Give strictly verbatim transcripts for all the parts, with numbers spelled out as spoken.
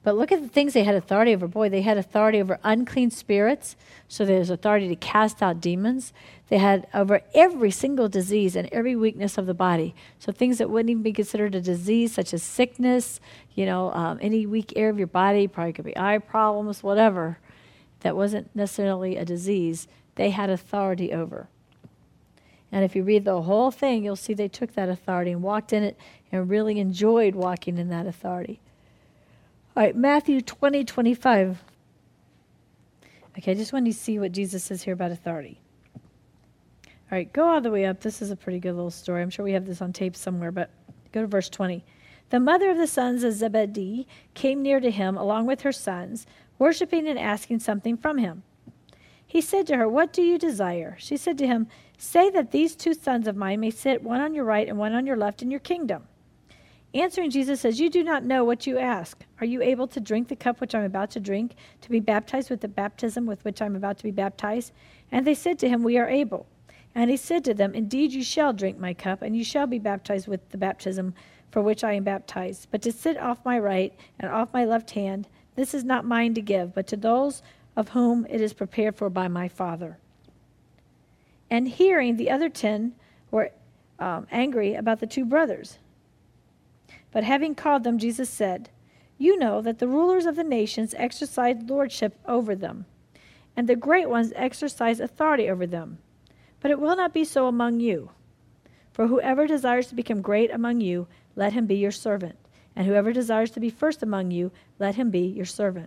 But look at the things they had authority over. Boy, they had authority over unclean spirits, so there's authority to cast out demons. They had over every single disease and every weakness of the body. So things that wouldn't even be considered a disease, such as sickness, you know, um, any weak area of your body, probably could be eye problems, whatever, that wasn't necessarily a disease, they had authority over. And if you read the whole thing, you'll see they took that authority and walked in it and really enjoyed walking in that authority. All right, Matthew twenty, twenty-five. Okay, I just want you to see what Jesus says here about authority. All right, go all the way up. This is a pretty good little story. I'm sure we have this on tape somewhere, but go to verse twenty. The mother of the sons of Zebedee came near to him along with her sons, worshiping and asking something from him. He said to her, "What do you desire?" She said to him, "Say that these two sons of mine may sit one on your right and one on your left in your kingdom." Answering, Jesus says, "You do not know what you ask. Are you able to drink the cup which I'm about to drink, to be baptized with the baptism with which I'm about to be baptized?" And they said to him, "We are able." And he said to them, "Indeed, you shall drink my cup, and you shall be baptized with the baptism for which I am baptized. But to sit off my right and off my left hand, this is not mine to give, but to those of whom it is prepared for by my Father." And hearing, the other ten were um, angry about the two brothers. But having called them, Jesus said, "You know that the rulers of the nations exercise lordship over them, and the great ones exercise authority over them. But it will not be so among you. For whoever desires to become great among you, let him be your servant. And whoever desires to be first among you, let him be your servant."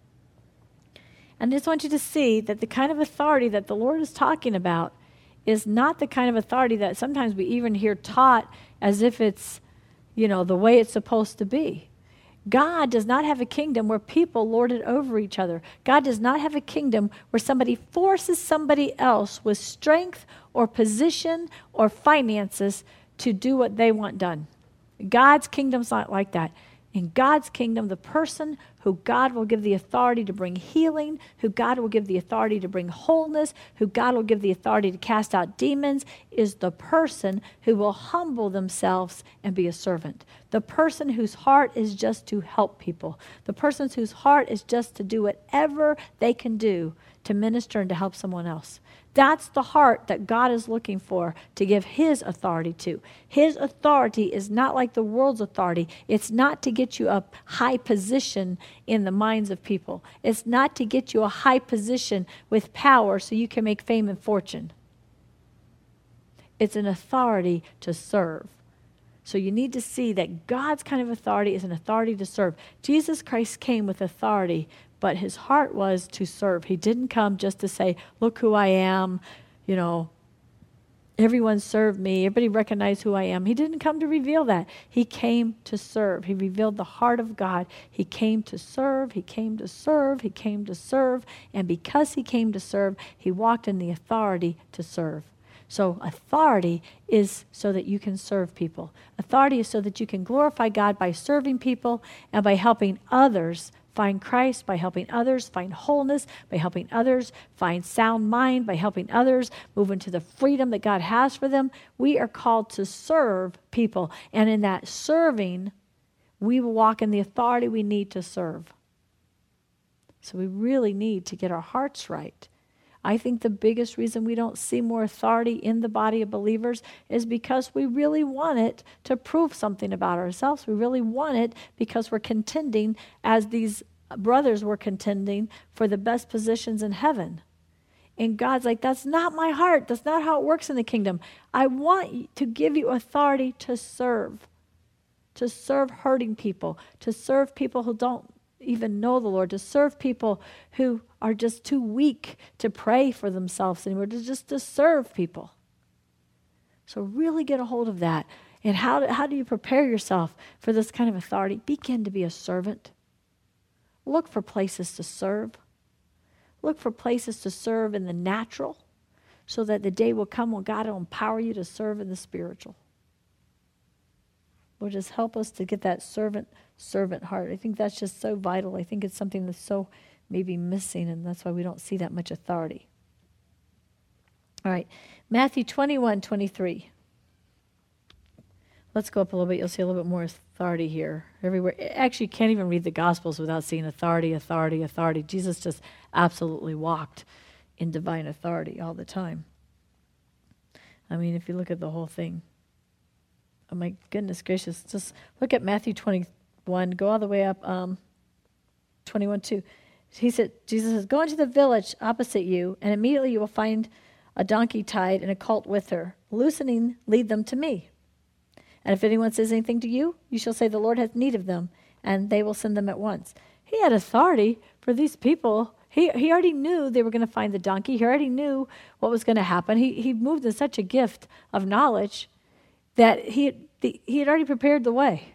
And I just want you to see that the kind of authority that the Lord is talking about is not the kind of authority that sometimes we even hear taught as if it's, you know, the way it's supposed to be. God does not have a kingdom where people lord it over each other. God does not have a kingdom where somebody forces somebody else with strength or position or finances to do what they want done. God's kingdom's not like that. In God's kingdom, the person who God will give the authority to bring healing, who God will give the authority to bring wholeness, who God will give the authority to cast out demons, is the person who will humble themselves and be a servant. The person whose heart is just to help people. The person whose heart is just to do whatever they can do to minister and to help someone else. That's the heart that God is looking for to give his authority to. His authority is not like the world's authority. It's not to get you a high position in the minds of people. It's not to get you a high position with power so you can make fame and fortune. It's an authority to serve. So you need to see that God's kind of authority is an authority to serve. Jesus Christ came with authority, but his heart was to serve. He didn't come just to say, "Look who I am, you know, everyone serve me, everybody recognize who I am." He didn't come to reveal that. He came to serve. He revealed the heart of God. He came to serve, he came to serve, he came to serve, and because he came to serve, he walked in the authority to serve. So authority is so that you can serve people. Authority is so that you can glorify God by serving people and by helping others find Christ, by helping others find wholeness, by helping others find sound mind, by helping others move into the freedom that God has for them. We are called to serve people. And in that serving, we will walk in the authority we need to serve. So we really need to get our hearts right. I think the biggest reason we don't see more authority in the body of believers is because we really want it to prove something about ourselves. We really want it because we're contending, as these brothers were contending, for the best positions in heaven. And God's like, that's not my heart. That's not how it works in the kingdom. I want to give you authority to serve, to serve hurting people, to serve people who don't even know the Lord, to serve people who are just too weak to pray for themselves anymore, to just to serve people. So really get a hold of that. And how do, how do you prepare yourself for this kind of authority? Begin to be a servant. Look for places to serve. Look for places to serve in the natural so that the day will come when God will empower you to serve in the spiritual. Lord, just help us to get that servant, servant heart. I think that's just so vital. I think it's something that's so maybe missing, and that's why we don't see that much authority. All right, Matthew twenty-one, twenty-three. Let's go up a little bit. You'll see a little bit more authority here. Everywhere. Actually, you can't even read the Gospels without seeing authority, authority, authority. Jesus just absolutely walked in divine authority all the time. I mean, if you look at the whole thing. Oh, my goodness gracious. Just look at Matthew twenty-one. Go all the way up. Um, twenty-one, two. He said, Jesus says, go into the village opposite you, and immediately you will find a donkey tied and a colt with her. Loosening, lead them to me. And if anyone says anything to you, you shall say, the Lord has need of them, and they will send them at once. He had authority for these people. He he already knew they were going to find the donkey. He already knew what was going to happen. He he moved in such a gift of knowledge that he had, the, he had already prepared the way.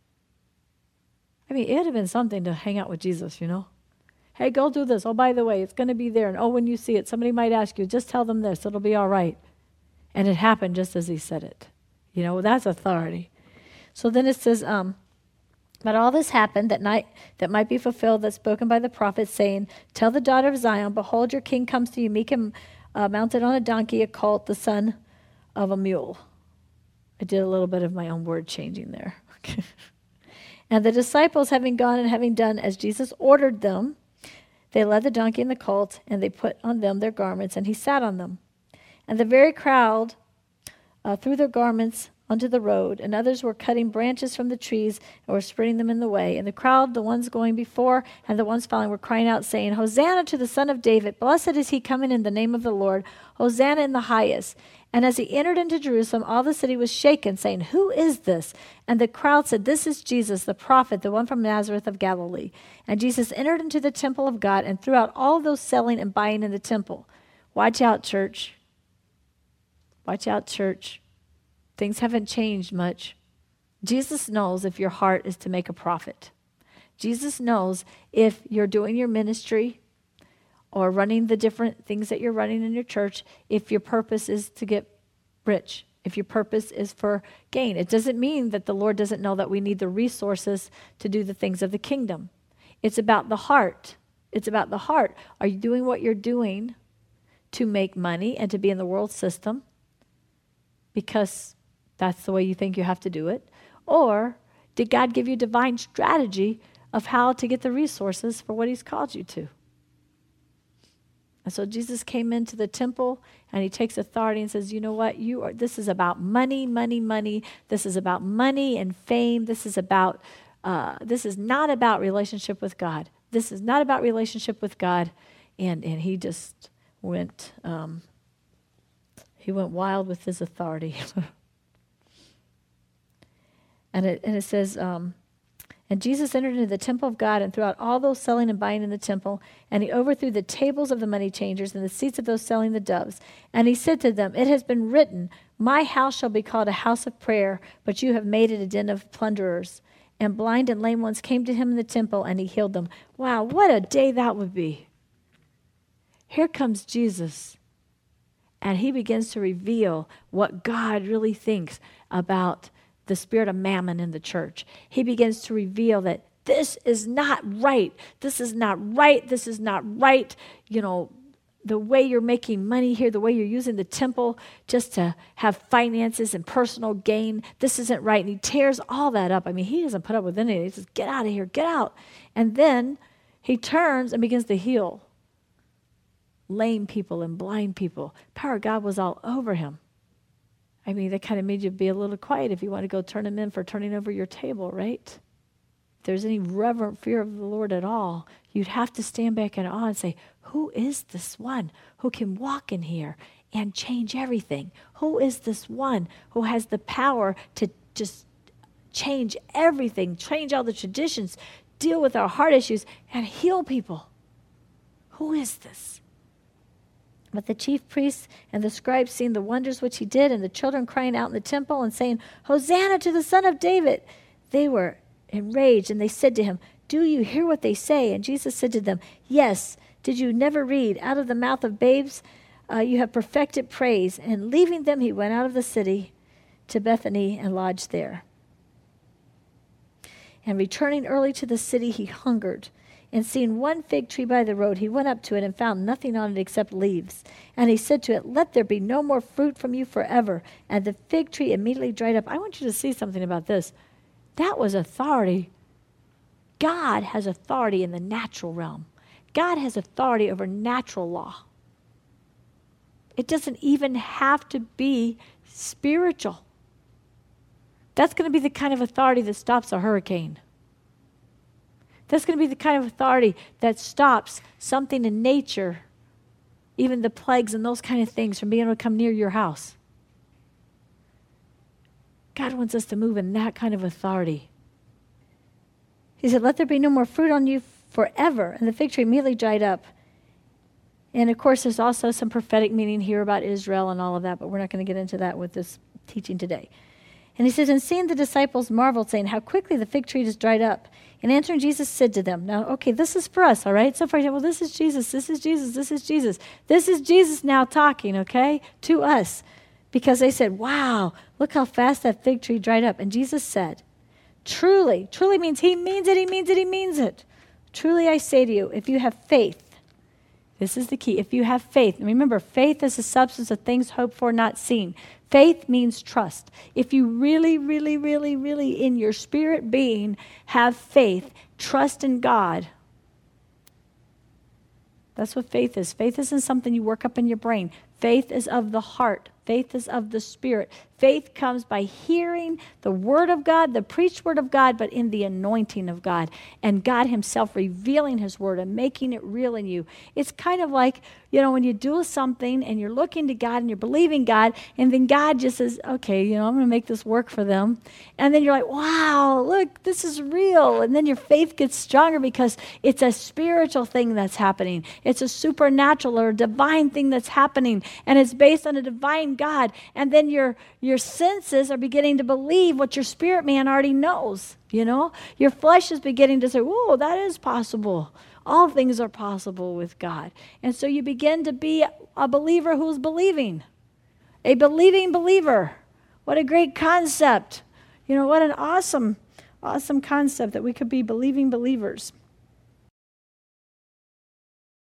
I mean, it would have been something to hang out with Jesus, you know. Hey, go do this. Oh, by the way, it's going to be there. And oh, when you see it, somebody might ask you, just tell them this. It'll be all right. And it happened just as he said it. You know, that's authority. So then it says, um, but all this happened that night that might be fulfilled, that's spoken by the prophet, saying, tell the daughter of Zion, behold, your king comes to you, meek and uh, mounted on a donkey, a colt, the son of a mule. I did a little bit of my own word changing there. And the disciples, having gone and having done as Jesus ordered them, they led the donkey and the colt, and they put on them their garments, and he sat on them. And the very crowd uh, threw their garments onto the road, and others were cutting branches from the trees and were spreading them in the way. And the crowd, the ones going before and the ones following, were crying out, saying, Hosanna to the Son of David! Blessed is he coming in the name of the Lord! Hosanna in the highest! And as he entered into Jerusalem, all the city was shaken, saying, who is this? And the crowd said, this is Jesus, the prophet, the one from Nazareth of Galilee. And Jesus entered into the temple of God and threw out all those selling and buying in the temple. Watch out, church. Watch out, church. Things haven't changed much. Jesus knows if your heart is to make a profit. Jesus knows if you're doing your ministry or running the different things that you're running in your church, if your purpose is to get rich, if your purpose is for gain. It doesn't mean that the Lord doesn't know that we need the resources to do the things of the kingdom. It's about the heart. It's about the heart. Are you doing what you're doing to make money and to be in the world system because that's the way you think you have to do it? Or did God give you divine strategy of how to get the resources for what he's called you to? And so Jesus came into the temple and he takes authority and says, you know what, you are, this is about money, money, money. This is about money and fame. This is about, uh, this is not about relationship with God. This is not about relationship with God. And, and he just went, um, he went wild with his authority. and, it, and it says, um, and Jesus entered into the temple of God and threw out all those selling and buying in the temple, and he overthrew the tables of the money changers and the seats of those selling the doves. And he said to them, it has been written, my house shall be called a house of prayer, but you have made it a den of plunderers. And blind and lame ones came to him in the temple, and he healed them. Wow, what a day that would be. Here comes Jesus, and he begins to reveal what God really thinks about the spirit of mammon in the church. He begins to reveal that this is not right. This is not right. This is not right. You know, the way you're making money here, the way you're using the temple just to have finances and personal gain, this isn't right. And he tears all that up. I mean, he doesn't put up with anything. He says, get out of here, get out. And then he turns and begins to heal lame people and blind people. The power of God was all over him. I mean, that kind of made you be a little quiet if you want to go turn him in for turning over your table, right? If there's any reverent fear of the Lord at all, you'd have to stand back in awe and say, who is this one who can walk in here and change everything? Who is this one who has the power to just change everything, change all the traditions, deal with our heart issues, and heal people? Who is this? But the chief priests and the scribes, seeing the wonders which he did, and the children crying out in the temple and saying, Hosanna to the Son of David, they were enraged, and they said to him, do you hear what they say? And Jesus said to them, yes, did you never read, out of the mouth of babes uh, you have perfected praise? And leaving them, he went out of the city to Bethany and lodged there. And returning early to the city, he hungered. And seeing one fig tree by the road, he went up to it and found nothing on it except leaves. And he said to it, let there be no more fruit from you forever. And the fig tree immediately dried up. I want you to see something about this. That was authority. God has authority in the natural realm. God has authority over natural law. It doesn't even have to be spiritual. That's going to be the kind of authority that stops a hurricane. That's going to be the kind of authority that stops something in nature, even the plagues and those kind of things, from being able to come near your house. God wants us to move in that kind of authority. He said, let there be no more fruit on you forever. And the fig tree immediately dried up. And of course, there's also some prophetic meaning here about Israel and all of that, but we're not going to get into that with this teaching today. And he says, and seeing the disciples marveled, saying, how quickly the fig tree is dried up. And answering Jesus said to them, now, okay, this is for us, all right? So far, well, this is Jesus, this is Jesus, this is Jesus. This is Jesus now talking, okay, to us. Because they said, wow, look how fast that fig tree dried up. And Jesus said, truly, truly means he means it, he means it, he means it. Truly I say to you, if you have faith, this is the key, if you have faith, and remember, faith is the substance of things hoped for, not seen. Faith means trust. If you really, really, really, really in your spirit being have faith, trust in God. That's what faith is. Faith isn't something you work up in your brain. Faith is of the heart. Faith is of the Spirit. Faith comes by hearing the Word of God, the preached Word of God, but in the anointing of God, and God himself revealing his Word and making it real in you. It's kind of like, you know, when you do something and you're looking to God and you're believing God, and then God just says, okay, you know, I'm going to make this work for them. And then you're like, wow, look, this is real. And then your faith gets stronger because it's a spiritual thing that's happening. It's a supernatural or a divine thing that's happening, and it's based on a divine God. And then your your senses are beginning to believe what your spirit man already knows. You know, your flesh is beginning to say, whoa, that is possible. All things are possible with God. And so you begin to be a believer who's believing. A believing believer. What a great concept. You know, what an awesome, awesome concept that we could be believing believers.